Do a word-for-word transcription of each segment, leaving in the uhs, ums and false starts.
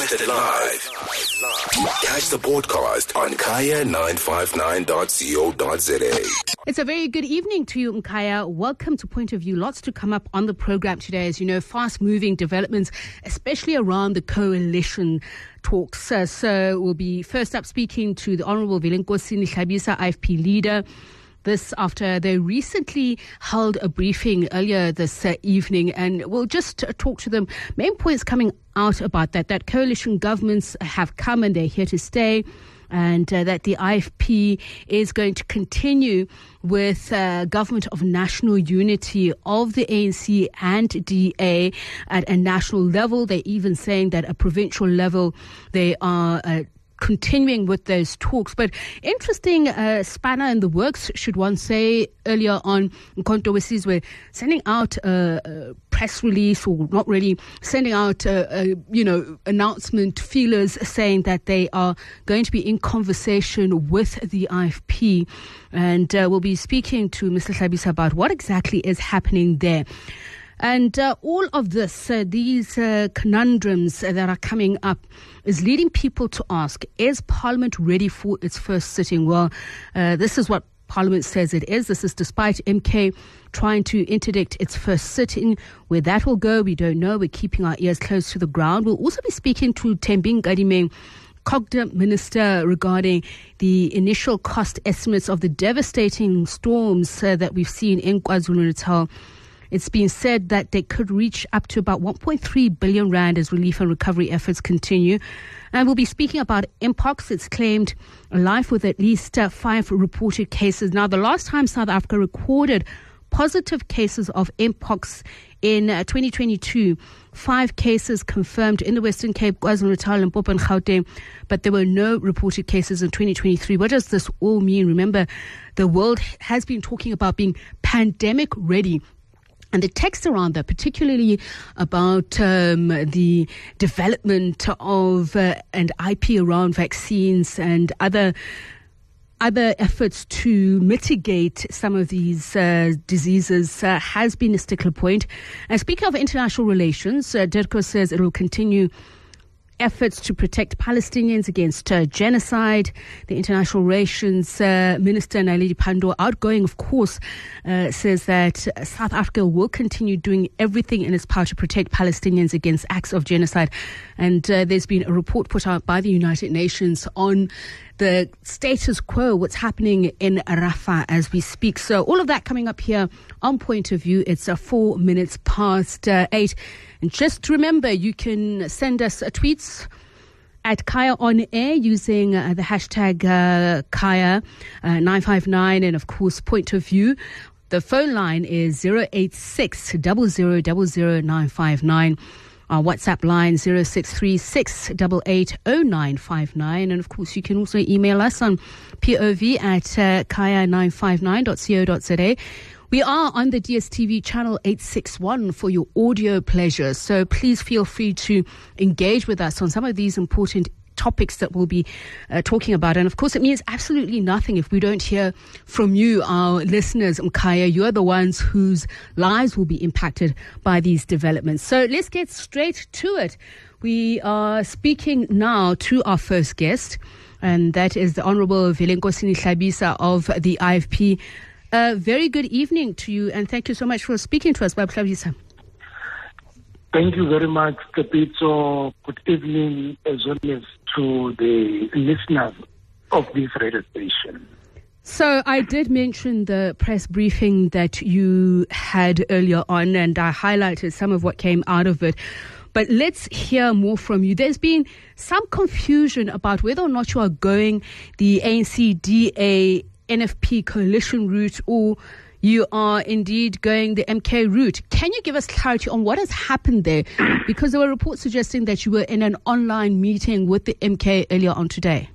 Broadcasted live. Catch the podcast on kaya nine five nine dot co dot za. It's a very good evening to you, Mkaya. Welcome to Point of View. Lots to come up on the program today. As you know, fast-moving developments, especially around the coalition talks. Uh, so we'll be first up speaking to the Honourable Vilenkosi Hlabisa, I F P leader. This after they recently held a briefing earlier this uh, evening, and we'll just uh, talk to them. Main points coming out about that, that coalition governments have come and they're here to stay, and uh, that the I F P is going to continue with uh, government of national unity of the A N C and D A at a national level. They're even saying that at a provincial level they are uh, continuing with those talks. But interesting uh, spanner in the works, should one say. Earlier on, Mkhonto Wesizwe sending out a, a press release, or not really, sending out a, a you know announcement feelers saying that they are going to be in conversation with the I F P, and uh, we'll be speaking to Mister Hlabisa about what exactly is happening there. And uh, all of this, uh, these uh, conundrums uh, that are coming up, is leading people to ask, is Parliament ready for its first sitting? Well, uh, this is what Parliament says it is. This is despite M K trying to interdict its first sitting. Where that will go, we don't know. We're keeping our ears close to the ground. We'll also be speaking to Thembing Gadimin, COGTA Minister, regarding the initial cost estimates of the devastating storms uh, that we've seen in KwaZulu-Natal. It's been said that they could reach up to about one point three billion rand as relief and recovery efforts continue. And we'll be speaking about Mpox. It's claimed life with at least uh, five reported cases. Now, the last time South Africa recorded positive cases of Mpox in uh, twenty twenty-two, five cases confirmed in the Western Cape, KwaZulu-Natal, Limpopo and Gauteng, but there were no reported cases in twenty twenty-three. What does this all mean? Remember, the world has been talking about being pandemic ready. And the text around that, particularly about um, the development of uh, and I P around vaccines and other other efforts to mitigate some of these uh, diseases, uh, has been a stickler point. And speaking of international relations, uh, DIRCO says it will continue efforts to protect Palestinians against uh, genocide. The International Relations uh, Minister, Naledi Pandor, outgoing, of course, uh, says that South Africa will continue doing everything in its power to protect Palestinians against acts of genocide. And uh, there's been a report put out by the United Nations on the status quo, what's happening in Rafah as we speak. So all of that coming up here on Point of View. It's uh, four minutes past uh, eight. And just remember, you can send us uh, tweets at Kaya on air using uh, the hashtag uh, Kaya uh, nine five nine, and of course Point of View. The phone line is zero eight six, zero zero zero zero nine five nine. Our WhatsApp line zero six three six eight eight zero nine five nine. And of course, you can also email us on pov at uh, kaya nine five nine dot co dot za. We are on the D S T V channel eight sixty-one for your audio pleasure. So please feel free to engage with us on some of these important topics that we'll be uh, talking about. And of course, it means absolutely nothing if we don't hear from you, our listeners. Mkaya, you're the ones whose lives will be impacted by these developments. So let's get straight to it. We are speaking now to our first guest, and that is the Honourable Vilenkosi Hlabisa of the I F P. A uh, very good evening to you, and thank you so much for speaking to us, Bab Hlabisa. Thank you very much, Kapito. Good evening as well as to the listeners of this radio station. So I did mention the press briefing that you had earlier on, and I highlighted some of what came out of it. But let's hear more from you. There's been some confusion about whether or not you are going the A N C D A N F P coalition route, or you are indeed going the M K route. Can you give us clarity on what has happened there? Because there were reports suggesting that you were in an online meeting with the M K earlier on today.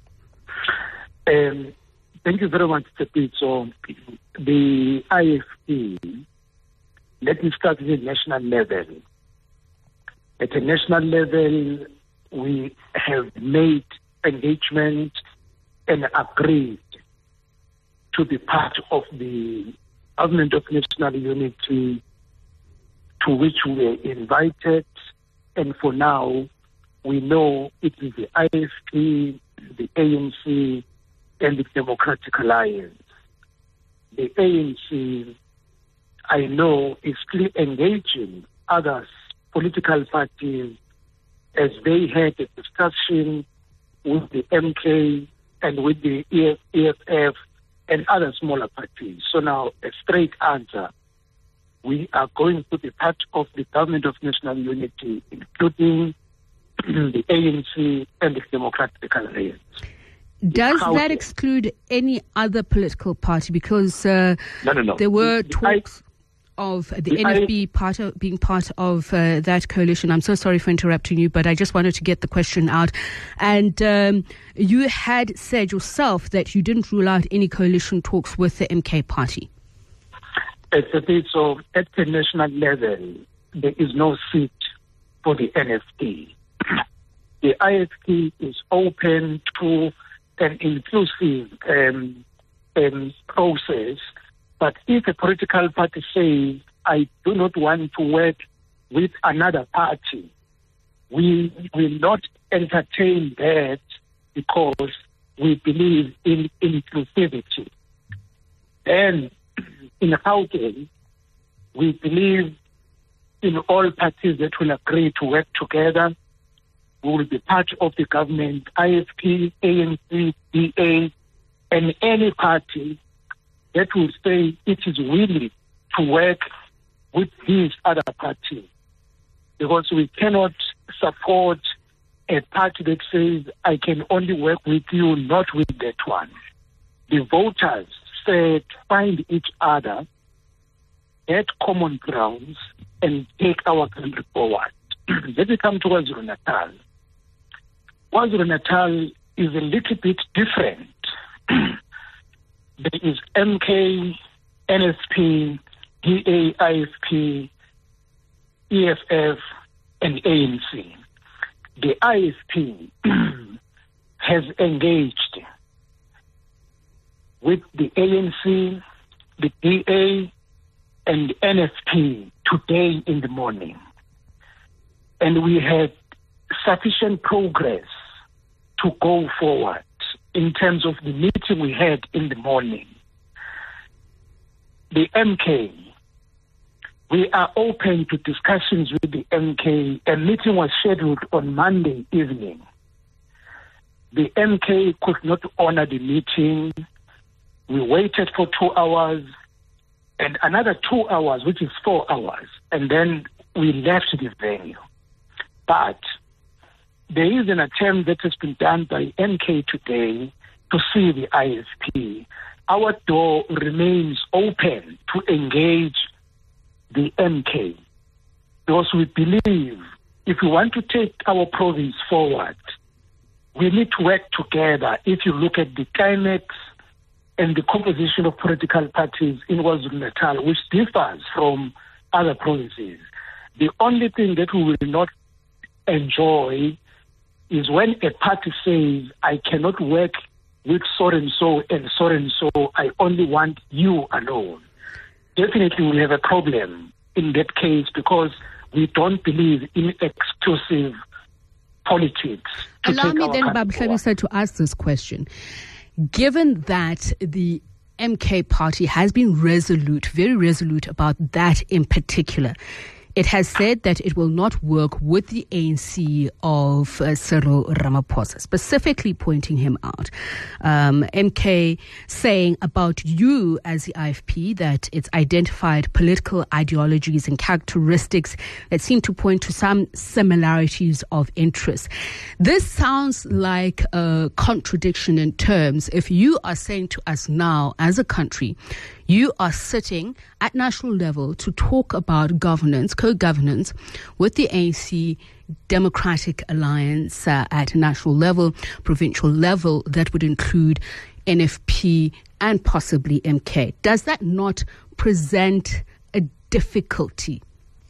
Um, thank you very much, Tepito. The I F P, let me start at the national level. At a national level, we have made engagement and agreed to be part of the Government of National Unity, to which we were invited, and for now we know it is the I F P, the A N C, and the Democratic Alliance. The A N C, I know, is still engaging other political parties as they had a discussion with the M K and with the E F F and other smaller parties. So now, a straight answer, we are going to be part of the Government of National Unity, including the A N C and the Democratic Alliance. Does that exclude any other political party? Because uh, no, no, no. there were the, the talks I, of the, the N F B I, part of, being part of uh, that coalition. I'm so sorry for interrupting you, but I just wanted to get the question out. And um, you had said yourself that you didn't rule out any coalition talks with the M K party. It's a bit so at the national level, there is no seat for the N F D. The I F P is open to an inclusive um, um, process, but if a political party says, I do not want to work with another party, we will not entertain that because we believe in inclusivity. And in Gauteng, we believe in all parties that will agree to work together. We will be part of the government, I F P, A N C, D A, and any party that will say it is willing to work with these other parties. Because we cannot support a party that says, I can only work with you, not with that one. The voters said, find each other, get common grounds, and take our country forward. Let me come to KwaZulu-Natal. KwaZulu-Natal is a little bit different. There is M K, N S P, D A, I F P, E F F, and A N C. The I F P has engaged with the A N C, the D A, and the N S P today in the morning. And we had sufficient progress to go forward in terms of the meeting we had in the morning. The M K, we are open to discussions with the M K. A meeting was scheduled on Monday evening. The M K could not honor the meeting. We waited for two hours and another two hours, which is four hours, and then we left the venue. But there is an attempt that has been done by M K today to see the I F P. Our door remains open to engage the M K because we believe if we want to take our province forward, we need to work together. If you look at the climate and the composition of political parties in KwaZulu-Natal, which differs from other provinces, the only thing that we will not enjoy is when a party says, I cannot work with so-and-so and so-and-so, I only want you alone. Definitely we'll have a problem in that case because we don't believe in exclusive politics. Allow me then, Babu Hlabisa, to ask this question. Given that the M K party has been resolute, very resolute about that in particular, it has said that it will not work with the A N C of uh, Cyril Ramaphosa, specifically pointing him out. Um, M K saying about you as the I F P that it's identified political ideologies and characteristics that seem to point to some similarities of interest. This sounds like a contradiction in terms. If you are saying to us now as a country, you are sitting at national level to talk about governance, co-governance with the A N C Democratic Alliance uh, at national level, provincial level, that would include N F P and possibly M K. Does that not present a difficulty?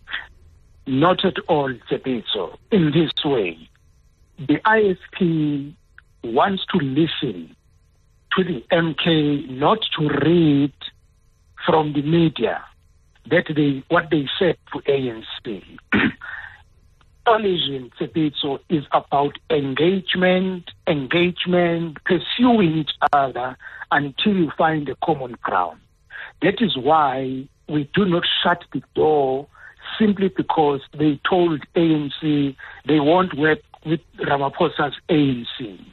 Not at all, Tsepiso. In this way, the I F P wants to listen to the M K, not to read from the media that they what they said to A N C. coalition, Tshepetso, is about engagement, engagement, pursuing each other until you find a common ground. That is why we do not shut the door simply because they told A N C they won't work with Ramaphosa's A N C.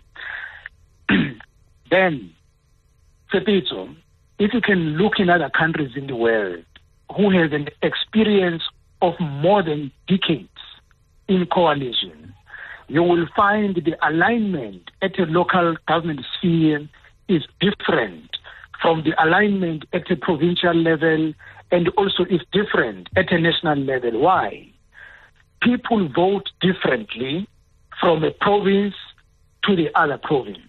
Then, Tshepetso, if you can look in other countries in the world who have an experience of more than decades in coalition, you will find the alignment at a local government sphere is different from the alignment at a provincial level, and also is different at a national level. Why? People vote differently from a province to the other province.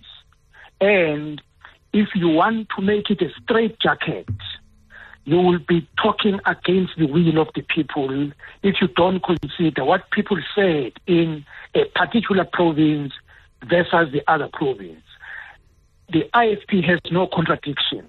And if you want to make it a straitjacket, you will be talking against the will of the people if you don't consider what people said in a particular province versus the other province. The I F P has no contradiction.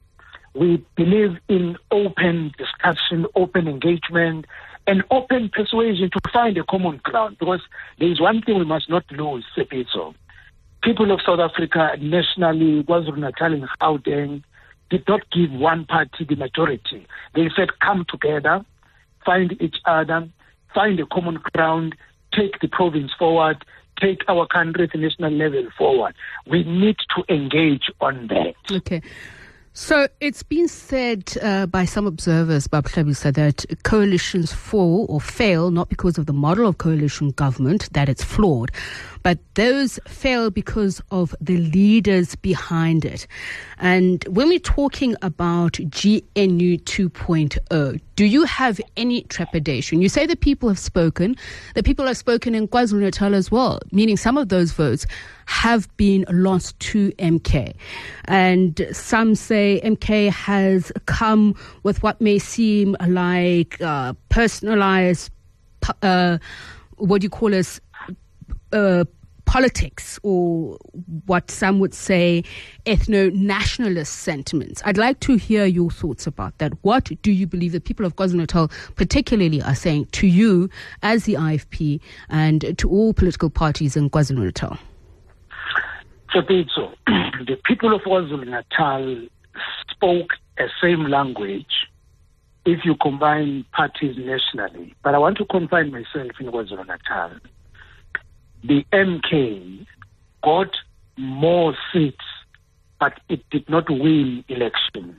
We believe in open discussion, open engagement, and open persuasion to find a common ground, because there is one thing we must not lose, Tshepetso. People of South Africa, nationally, KwaZulu-Natal and Gauteng, did not give one party the majority. They said, come together, find each other, find a common ground, take the province forward, take our country at the national level forward. We need to engage on that. Okay. So it's been said uh, by some observers, Baba Hlabisa, that coalitions fall or fail not because of the model of coalition government, that it's flawed, but those fail because of the leaders behind it. And when we're talking about G N U two point oh, do you have any trepidation? You say the people have spoken. The people have spoken in KwaZulu-Natal as well, meaning some of those votes have been lost to M K. And some say M K has come with what may seem like uh, personalized, uh, what do you call us, uh, politics, or what some would say ethno-nationalist sentiments. I'd like to hear your thoughts about that. What do you believe the people of KwaZulu-Natal particularly are saying to you as the I F P and to all political parties in KwaZulu-Natal? Tshepetso, the people of KwaZulu-Natal spoke a same language if you combine parties nationally. But I want to confine myself in KwaZulu-Natal. The M K got more seats, but it did not win elections.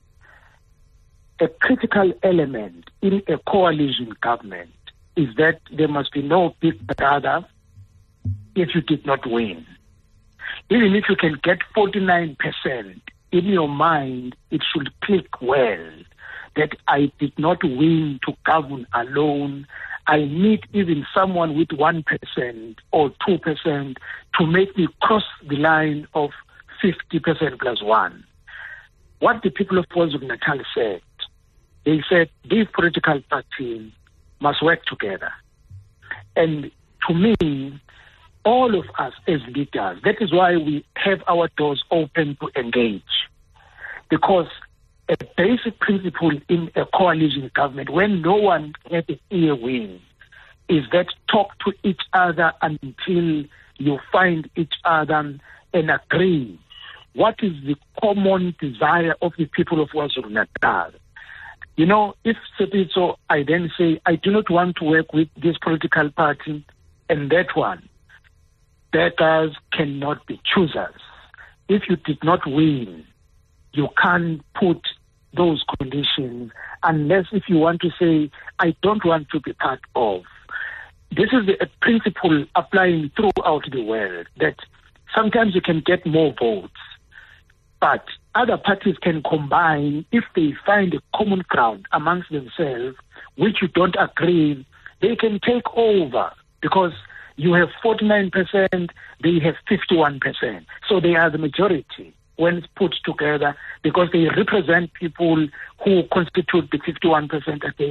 A critical element in a coalition government is that there must be no big brother if you did not win. Even if you can get forty-nine percent, in your mind, it should click well that I did not win to govern alone. I need even someone with one percent or two percent to make me cross the line of fifty percent plus one. What the people of KwaZulu-Natal said, they said these political parties must work together. And to me, all of us as leaders, that is why we have our doors open to engage. Because a basic principle in a coalition government, when no one has an ear win, is that talk to each other until you find each other and agree. What is the common desire of the people of KwaZulu-Natal? You know, if Tshepetso, I then say, I do not want to work with this political party and that one, beggars cannot be choosers. If you did not win, you can't put those conditions unless if you want to say, I don't want to be part of. This is the, a principle applying throughout the world, that sometimes you can get more votes, but other parties can combine if they find a common ground amongst themselves, which you don't agree, they can take over because you have forty-nine percent, they have fifty-one percent. So they are the majority when it's put together because they represent people who constitute the fifty-one percent against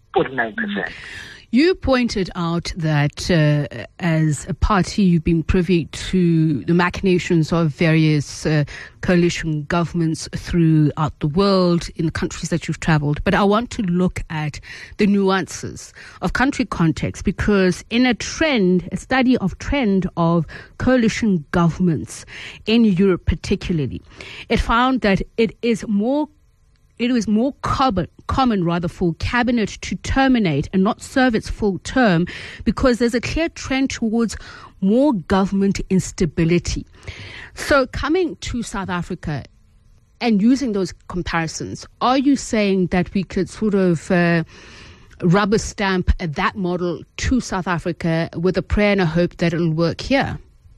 forty-nine percent. You pointed out that uh, as a party, you've been privy to the machinations of various uh, coalition governments throughout the world in the countries that you've traveled. But I want to look at the nuances of country context, because in a trend, a study of trend of coalition governments in Europe particularly, it found that it is more It was more common, common rather for cabinet to terminate and not serve its full term, because there's a clear trend towards more government instability. So coming to South Africa and using those comparisons, are you saying that we could sort of uh, rubber stamp that model to South Africa with a prayer and a hope that it'll work here?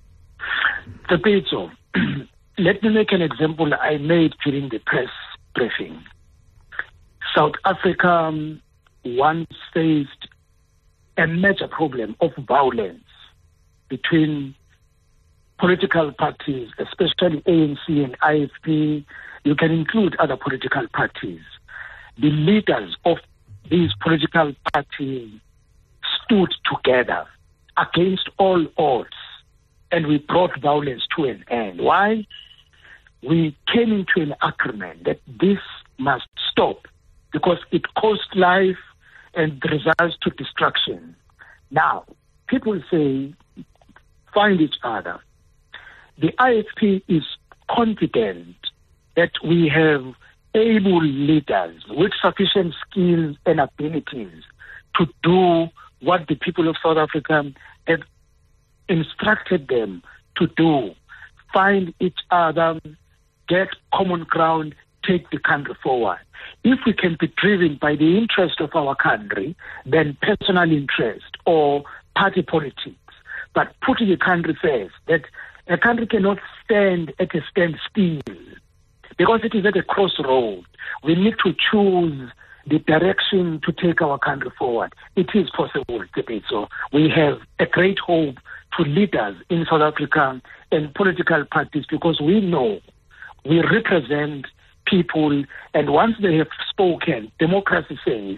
Tapitso, let me make an example I made during the press briefing. South Africa um, once faced a major problem of violence between political parties, especially A N C and I F P. You can include other political parties. The leaders of these political parties stood together against all odds, and we brought violence to an end. Why? We came into an agreement that this must stop, because it costs life and results to destruction. Now, people say, find each other. The I F P is confident that we have able leaders with sufficient skills and abilities to do what the people of South Africa have instructed them to do. Find each other, get common ground, take the country forward. If we can be driven by the interest of our country than personal interest or party politics, but putting the country first, that a country cannot stand at a standstill because it is at a crossroad. We need to choose the direction to take our country forward. It is possible to do so. We have a great hope to leaders in South Africa and political parties, because we know we represent people, and once they have spoken, democracy says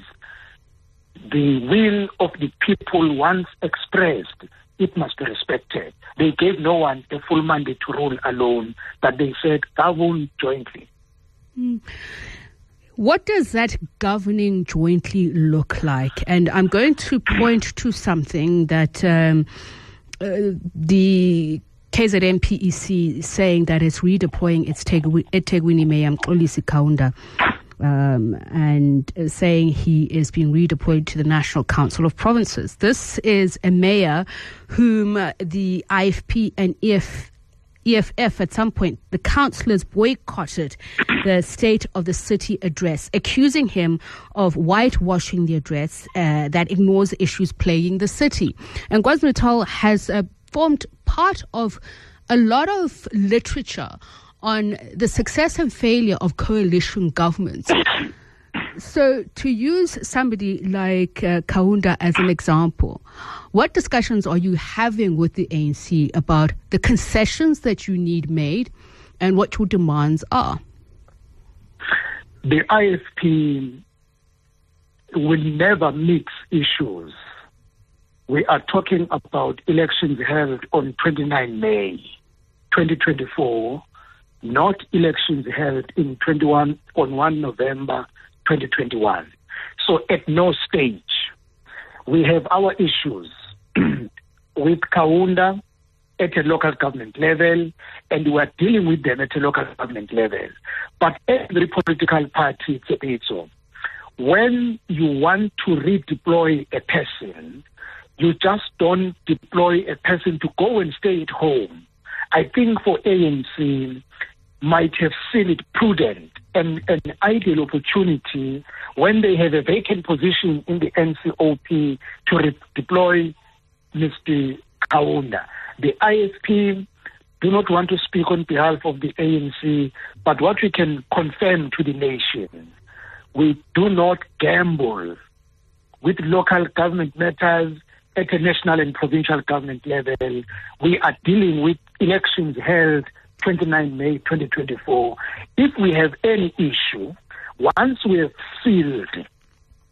the will of the people once expressed, it must be respected. They gave no one a full mandate to rule alone, but they said govern jointly. Mm. What does that governing jointly look like? And I'm going to point to something that um, uh, the K Z N P E C is saying, that it's redeploying its eThekwini Mayor Mxolisi Kaunda, um, and saying he is being redeployed to the National Council of Provinces. This is a mayor whom uh, the I F P and E F, E F F at some point, the councillors boycotted the State of the City address, accusing him of whitewashing the address uh, that ignores the issues plaguing the city. And KwaZulu-Natal has uh, formed part of a lot of literature on the success and failure of coalition governments. So to use somebody like uh, Kaunda as an example, what discussions are you having with the A N C about the concessions that you need made and what your demands are? The I F P will never mix issues. We are talking about elections held on twenty-ninth of May twenty twenty-four, not elections held in twenty-one on the first of November twenty twenty-one. So at no stage we have our issues with Kaunda at a local government level, and we are dealing with them at a local government level. But every political party, so when you want to redeploy a person, you just don't deploy a person to go and stay at home. I think for A N C might have seen it prudent and an ideal opportunity when they have a vacant position in the N C O P to redeploy Mister Kaunda. The I F P do not want to speak on behalf of the A N C, but what we can confirm to the nation, we do not gamble with local government matters at a national and provincial government level. We are dealing with elections held twenty-ninth of May twenty twenty-four. If we have any issue, once we have sealed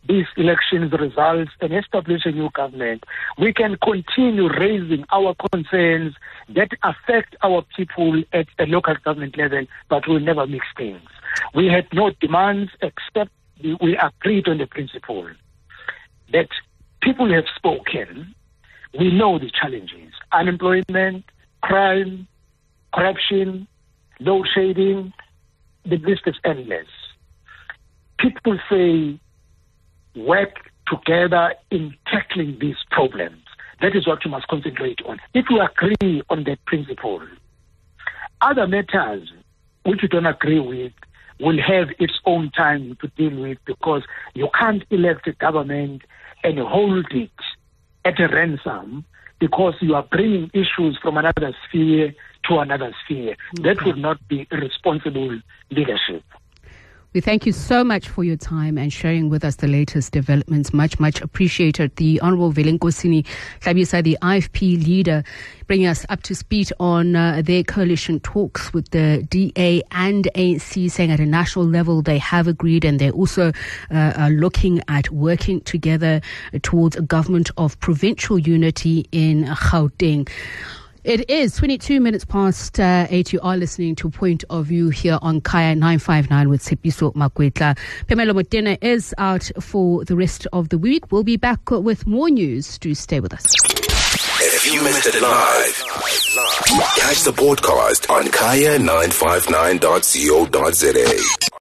these elections results and establish a new government, we can continue raising our concerns that affect our people at the local government level, but we'll never mix things. We had no demands except we agreed on the principle that people have spoken. We know the challenges: unemployment, crime, corruption, load shading. The list is endless. People say work together in tackling these problems. That is what you must concentrate on. If you agree on that principle, other matters which you don't agree with will have its own time to deal with, because you can't elect a government and hold it at a ransom because you are bringing issues from another sphere to another sphere. Okay. That would not be responsible leadership. We thank you so much for your time and sharing with us the latest developments. Much, much appreciated. The Honorable Velenkosini Hlabisa, the I F P leader, bringing us up to speed on uh, their coalition talks with the D A and A N C, saying at a national level they have agreed, and they're also uh, are looking at working together towards a government of provincial unity in Gauteng. It is twenty-two minutes past uh, eight. You are listening to Point of View here on Kaya nine five nine with Tshepiso Makwetla. Phemelo Motene is out for the rest of the week. We'll be back with more news. Do stay with us. If you missed it live, catch the podcast on kaya nine five nine dot co dot za.